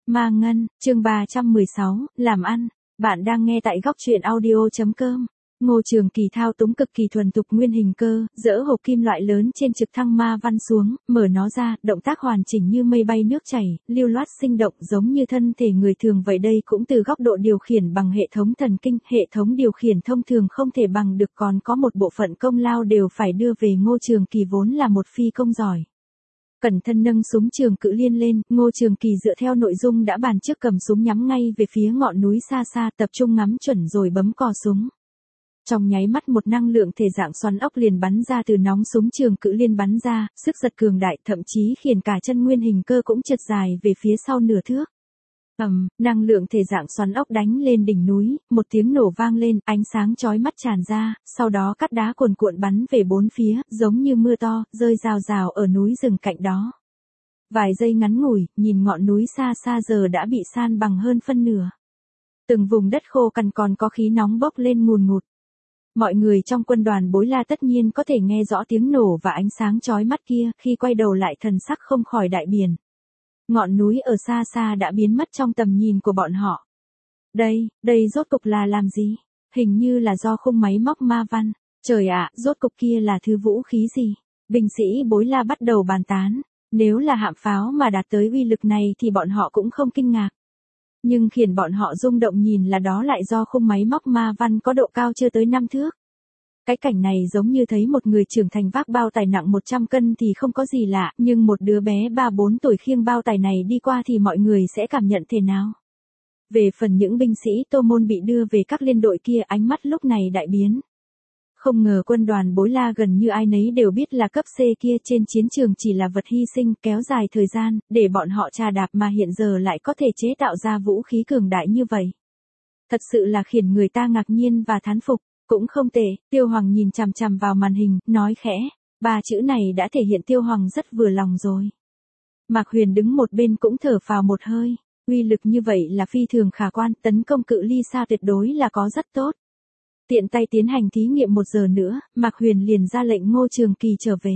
Ma Ngân, chương 316, làm ăn. Bạn đang nghe tại góc truyện audio.com. Ngô Trường Kỳ thao túng cực kỳ thuần thục nguyên hình cơ, dỡ hộp kim loại lớn trên trực thăng ma văn xuống, mở nó ra, động tác hoàn chỉnh như mây bay nước chảy, lưu loát sinh động giống như thân thể người thường vậy. Đây cũng từ góc độ điều khiển bằng hệ thống thần kinh, hệ thống điều khiển thông thường không thể bằng được, còn có một bộ phận công lao đều phải đưa về Ngô Trường Kỳ vốn là một phi công giỏi. Cẩn thận nâng súng trường cự liên lên, Ngô Trường Kỳ dựa theo nội dung đã bàn trước cầm súng nhắm ngay về phía ngọn núi xa xa, tập trung ngắm chuẩn rồi bấm cò súng. Trong nháy mắt một năng lượng thể dạng xoắn ốc liền bắn ra từ nóng súng trường cự liên bắn ra, sức giật cường đại, thậm chí khiến cả chân nguyên hình cơ cũng trượt dài về phía sau nửa thước. Năng lượng thể dạng xoắn ốc đánh lên đỉnh núi, một tiếng nổ vang lên, ánh sáng chói mắt tràn ra, sau đó cát đá cuồn cuộn bắn về bốn phía, giống như mưa to, rơi rào rào ở núi rừng cạnh đó. Vài giây ngắn ngủi, nhìn ngọn núi xa xa giờ đã bị san bằng hơn phân nửa. Từng vùng đất khô cằn còn có khí nóng bốc lên ngùn ngụt. Mọi người trong quân đoàn Bối La tất nhiên có thể nghe rõ tiếng nổ và ánh sáng chói mắt kia, khi quay đầu lại thần sắc không khỏi đại biến. Ngọn núi ở xa xa đã biến mất trong tầm nhìn của bọn họ. Đây rốt cục là làm gì? Hình như là do khung máy móc ma văn. Trời ạ, rốt cục kia là thứ vũ khí gì? Binh sĩ Bối La bắt đầu bàn tán. Nếu là hạm pháo mà đạt tới uy lực này thì bọn họ cũng không kinh ngạc. Nhưng khiến bọn họ rung động nhìn là đó lại do khung máy móc ma văn có độ cao chưa tới 5 thước. Cái cảnh này giống như thấy một người trưởng thành vác bao tải nặng 100 cân thì không có gì lạ, nhưng một đứa bé 3-4 tuổi khiêng bao tải này đi qua thì mọi người sẽ cảm nhận thế nào? Về phần những binh sĩ Tô Môn bị đưa về các liên đội kia, ánh mắt lúc này đại biến. Không ngờ quân đoàn Bối La gần như ai nấy đều biết là cấp C kia trên chiến trường chỉ là vật hy sinh, kéo dài thời gian, để bọn họ trà đạp mà hiện giờ lại có thể chế tạo ra vũ khí cường đại như vậy. Thật sự là khiến người ta ngạc nhiên và thán phục. Cũng không tệ, Tiêu Hoàng nhìn chằm chằm vào màn hình, nói khẽ. 3 chữ này đã thể hiện Tiêu Hoàng rất vừa lòng rồi. Mạc Huyền đứng một bên cũng thở phào một hơi. Uy lực như vậy là phi thường khả quan, tấn công cự ly xa tuyệt đối là có rất tốt. Tiện tay tiến hành thí nghiệm 1 giờ nữa, Mạc Huyền liền ra lệnh Ngô Trường Kỳ trở về.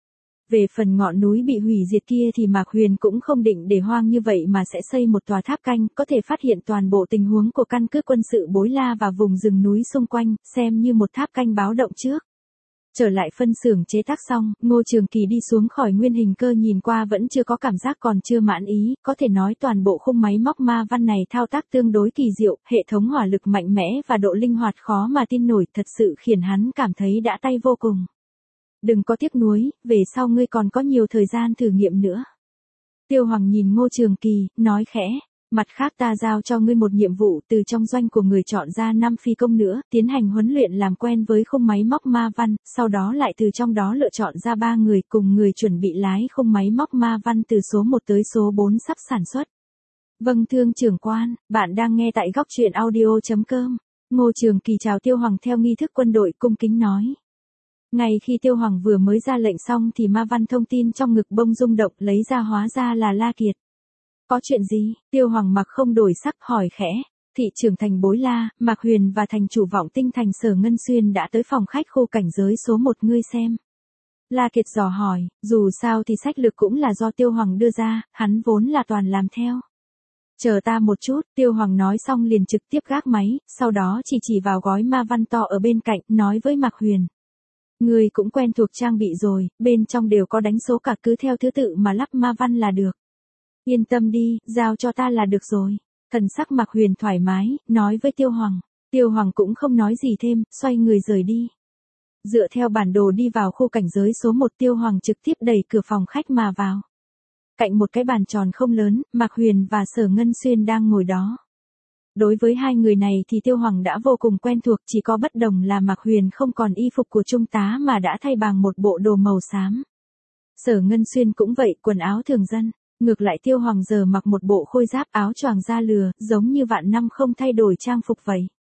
Về phần ngọn núi bị hủy diệt kia thì Mạc Huyền cũng không định để hoang như vậy mà sẽ xây một tòa tháp canh, có thể phát hiện toàn bộ tình huống của căn cứ quân sự Bối La và vùng rừng núi xung quanh, xem như một tháp canh báo động trước. Trở lại phân xưởng chế tác xong, Ngô Trường Kỳ đi xuống khỏi nguyên hình cơ, nhìn qua vẫn chưa có cảm giác, còn chưa mãn ý, có thể nói toàn bộ khung máy móc ma văn này thao tác tương đối kỳ diệu, hệ thống hỏa lực mạnh mẽ và độ linh hoạt khó mà tin nổi, thật sự khiến hắn cảm thấy đã tay vô cùng. Đừng có tiếc nuối, về sau ngươi còn có nhiều thời gian thử nghiệm nữa. Tiêu Hoàng nhìn Ngô Trường Kỳ, nói khẽ. Mặt khác ta giao cho ngươi một nhiệm vụ, từ trong doanh của người chọn ra 5 phi công nữa, tiến hành huấn luyện làm quen với khung máy móc ma văn, sau đó lại từ trong đó lựa chọn ra 3 người cùng người chuẩn bị lái khung máy móc ma văn từ số 1 tới số 4 sắp sản xuất. Vâng thưa trưởng quan, bạn đang nghe tại góc truyện audio.com. Ngô Trường Kỳ chào Tiêu Hoàng theo nghi thức quân đội, cung kính nói. Ngay khi Tiêu Hoàng vừa mới ra lệnh xong thì ma văn thông tin trong ngực bông rung động, lấy ra hóa ra là La Kiệt. Có chuyện gì? Tiêu Hoàng mặc không đổi sắc, hỏi khẽ. Thị trưởng thành Bối La, Mạc Huyền và thành chủ Vọng Tinh thành Sở Ngân Xuyên đã tới phòng khách khu cảnh giới số 1 ngươi xem. La Kiệt dò hỏi, dù sao thì sách lược cũng là do Tiêu Hoàng đưa ra, hắn vốn là toàn làm theo. Chờ ta một chút, Tiêu Hoàng nói xong liền trực tiếp gác máy, sau đó chỉ vào gói ma văn to ở bên cạnh, nói với Mạc Huyền. Ngươi cũng quen thuộc trang bị rồi, bên trong đều có đánh số cả, cứ theo thứ tự mà lắp ma văn là được. Yên tâm đi, giao cho ta là được rồi. Thần sắc Mạc Huyền thoải mái, nói với Tiêu Hoàng. Tiêu Hoàng cũng không nói gì thêm, xoay người rời đi. Dựa theo bản đồ đi vào khu cảnh giới số 1, Tiêu Hoàng trực tiếp đẩy cửa phòng khách mà vào. Cạnh một cái bàn tròn không lớn, Mạc Huyền và Sở Ngân Xuyên đang ngồi đó. Đối với hai người này thì Tiêu Hoàng đã vô cùng quen thuộc, chỉ có bất đồng là Mạc Huyền không còn y phục của trung tá mà đã thay bằng một bộ đồ màu xám. Sở Ngân Xuyên cũng vậy, quần áo thường dân. Ngược lại Tiêu Hoàng giờ mặc một bộ khôi giáp áo choàng da lừa, giống như vạn năm không thay đổi trang phục vậy.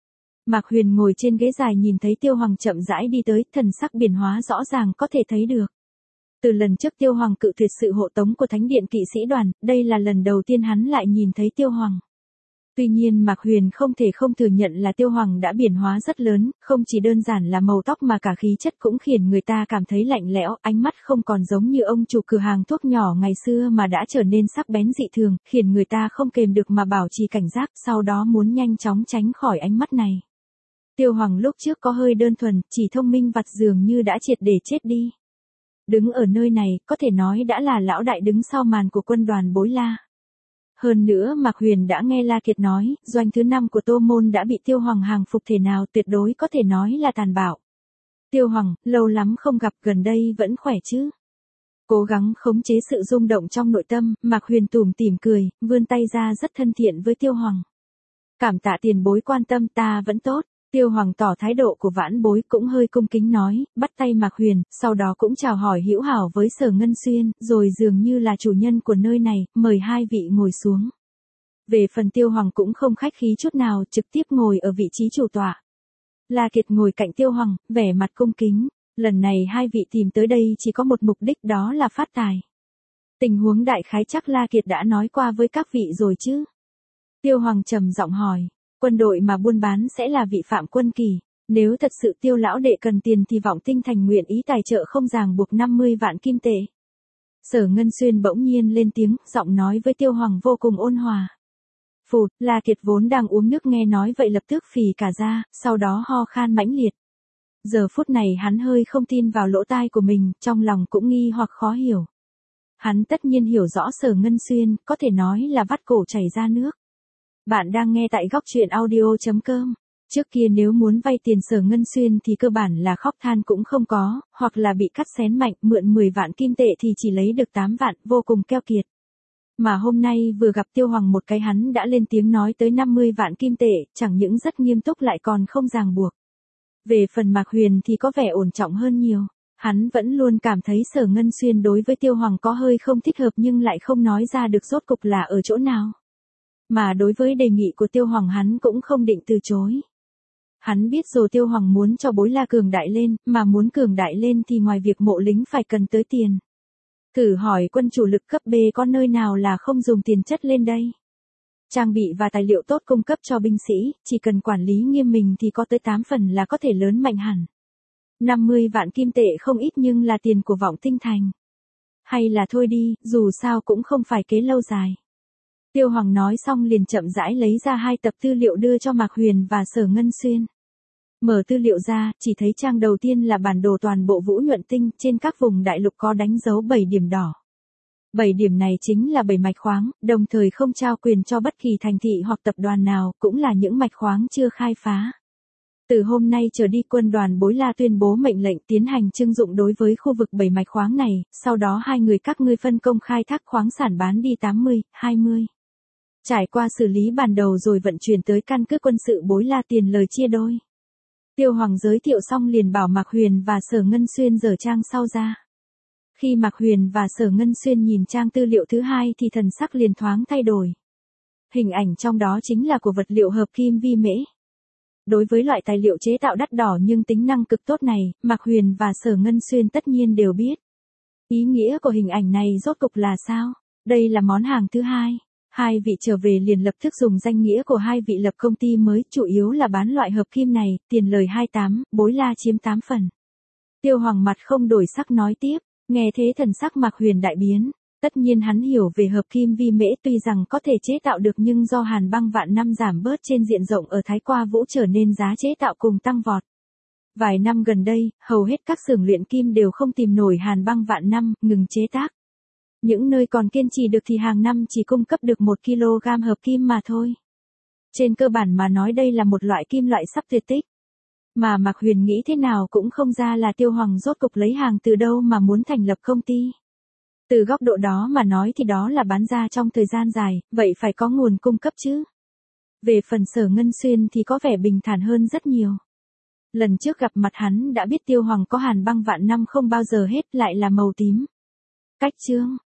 Mạc Huyền ngồi trên ghế dài nhìn thấy Tiêu Hoàng chậm rãi đi tới, thần sắc biến hóa rõ ràng có thể thấy được. Từ lần trước Tiêu Hoàng cự tuyệt sự hộ tống của Thánh điện kỵ sĩ đoàn, đây là lần đầu tiên hắn lại nhìn thấy Tiêu Hoàng. Tuy nhiên Mạc Huyền không thể không thừa nhận là Tiêu Hoàng đã biến hóa rất lớn, không chỉ đơn giản là màu tóc mà cả khí chất cũng khiến người ta cảm thấy lạnh lẽo, ánh mắt không còn giống như ông chủ cửa hàng thuốc nhỏ ngày xưa mà đã trở nên sắc bén dị thường, khiến người ta không kềm được mà bảo trì cảnh giác, sau đó muốn nhanh chóng tránh khỏi ánh mắt này. Tiêu Hoàng lúc trước có hơi đơn thuần, chỉ thông minh vặt dường như đã triệt để chết đi. Đứng ở nơi này, có thể nói đã là lão đại đứng sau màn của quân đoàn Bối La. Hơn nữa Mạc Huyền đã nghe La Kiệt nói, doanh thứ 5 của Tô Môn đã bị Tiêu Hoàng hàng phục thể nào tuyệt đối có thể nói là tàn bạo. Tiêu Hoàng, lâu lắm không gặp, gần đây vẫn khỏe chứ? Cố gắng khống chế sự rung động trong nội tâm, Mạc Huyền tủm tỉm cười, vươn tay ra rất thân thiện với Tiêu Hoàng. Cảm tạ tiền bối quan tâm, ta vẫn tốt. Tiêu Hoàng tỏ thái độ của vãn bối cũng hơi cung kính nói, bắt tay Mạc Huyền, sau đó cũng chào hỏi hữu hảo với Sở Ngân Xuyên, rồi dường như là chủ nhân của nơi này, mời hai vị ngồi xuống. Về phần Tiêu Hoàng cũng không khách khí chút nào, trực tiếp ngồi ở vị trí chủ tọa. La Kiệt ngồi cạnh Tiêu Hoàng, vẻ mặt cung kính, lần này hai vị tìm tới đây chỉ có một mục đích, đó là phát tài. Tình huống đại khái chắc La Kiệt đã nói qua với các vị rồi chứ? Tiêu Hoàng trầm giọng hỏi. Quân đội mà buôn bán sẽ là vị phạm quân kỳ, nếu thật sự Tiêu lão đệ cần tiền thì Vọng Tinh Thành nguyện ý tài trợ không ràng buộc 50 vạn kim tệ. Sở Ngân Xuyên bỗng nhiên lên tiếng, giọng nói với Tiêu Hoàng vô cùng ôn hòa. Phụt, La Kiệt vốn đang uống nước nghe nói vậy lập tức phì cả ra, sau đó ho khan mãnh liệt. Giờ phút này hắn hơi không tin vào lỗ tai của mình, trong lòng cũng nghi hoặc khó hiểu. Hắn tất nhiên hiểu rõ Sở Ngân Xuyên, có thể nói là vắt cổ chảy ra nước. Bạn đang nghe tại góc truyện audio.com. Trước kia nếu muốn vay tiền Sở Ngân Xuyên thì cơ bản là khóc than cũng không có, hoặc là bị cắt xén mạnh, mượn 10 vạn kim tệ thì chỉ lấy được 8 vạn, vô cùng keo kiệt. Mà hôm nay vừa gặp Tiêu Hoàng một cái hắn đã lên tiếng nói tới 50 vạn kim tệ, chẳng những rất nghiêm túc lại còn không ràng buộc. Về phần Mạc Huyền thì có vẻ ổn trọng hơn nhiều. Hắn vẫn luôn cảm thấy Sở Ngân Xuyên đối với Tiêu Hoàng có hơi không thích hợp nhưng lại không nói ra được rốt cục là ở chỗ nào. Mà đối với đề nghị của Tiêu Hoàng hắn cũng không định từ chối. Hắn biết rồi Tiêu Hoàng muốn cho Bối La cường đại lên, mà muốn cường đại lên thì ngoài việc mộ lính phải cần tới tiền. Thử hỏi quân chủ lực cấp B có nơi nào là không dùng tiền chất lên đây. Trang bị và tài liệu tốt cung cấp cho binh sĩ, chỉ cần quản lý nghiêm mình thì có tới 8 phần là có thể lớn mạnh hẳn. 50 vạn kim tệ không ít nhưng là tiền của Vọng Tinh Thành. Hay là thôi đi, dù sao cũng không phải kế lâu dài. Tiêu Hoàng nói xong liền chậm rãi lấy ra 2 tập tư liệu đưa cho Mạc Huyền và Sở Ngân Xuyên. Mở tư liệu ra, chỉ thấy trang đầu tiên là bản đồ toàn bộ Vũ Nhuận Tinh, trên các vùng đại lục có đánh dấu 7 điểm đỏ. 7 điểm này chính là 7 mạch khoáng, đồng thời không trao quyền cho bất kỳ thành thị hoặc tập đoàn nào, cũng là những mạch khoáng chưa khai phá. Từ hôm nay trở đi quân đoàn Bối La tuyên bố mệnh lệnh tiến hành trưng dụng đối với khu vực 7 mạch khoáng này, sau đó hai người các ngươi phân công khai thác khoáng sản bán đi 80, 20. Trải qua xử lý ban đầu rồi vận chuyển tới căn cứ quân sự Bối La tiền lời chia đôi. Tiêu Hoàng giới thiệu xong liền bảo Mạc Huyền và Sở Ngân Xuyên dở trang sau ra. Khi Mạc Huyền và Sở Ngân Xuyên nhìn trang tư liệu thứ hai thì thần sắc liền thoáng thay đổi. Hình ảnh trong đó chính là của vật liệu hợp kim vi mễ. Đối với loại tài liệu chế tạo đắt đỏ nhưng tính năng cực tốt này, Mạc Huyền và Sở Ngân Xuyên tất nhiên đều biết. Ý nghĩa của hình ảnh này rốt cục là sao? Đây là món hàng thứ hai. Hai vị trở về liền lập tức dùng danh nghĩa của hai vị lập công ty mới, chủ yếu là bán loại hợp kim này, tiền lời 28, Bối La chiếm 8 phần. Tiêu Hoàng mặt không đổi sắc nói tiếp, nghe thế thần sắc Mạc Huyền đại biến. Tất nhiên hắn hiểu về hợp kim vi mễ tuy rằng có thể chế tạo được nhưng do hàn băng vạn năm giảm bớt trên diện rộng ở Thái Qua Vũ trở nên giá chế tạo cùng tăng vọt. Vài năm gần đây, hầu hết các xưởng luyện kim đều không tìm nổi hàn băng vạn năm, ngừng chế tác. Những nơi còn kiên trì được thì hàng năm chỉ cung cấp được 1 kg hợp kim mà thôi. Trên cơ bản mà nói đây là một loại kim loại sắp tuyệt tích. Mà Mạc Huyền nghĩ thế nào cũng không ra là Tiêu Hoàng rốt cục lấy hàng từ đâu mà muốn thành lập công ty. Từ góc độ đó mà nói thì đó là bán ra trong thời gian dài, vậy phải có nguồn cung cấp chứ. Về phần Sở Ngân Xuyên thì có vẻ bình thản hơn rất nhiều. Lần trước gặp mặt hắn đã biết Tiêu Hoàng có hàn băng vạn năm không bao giờ hết lại là màu tím. Cách chương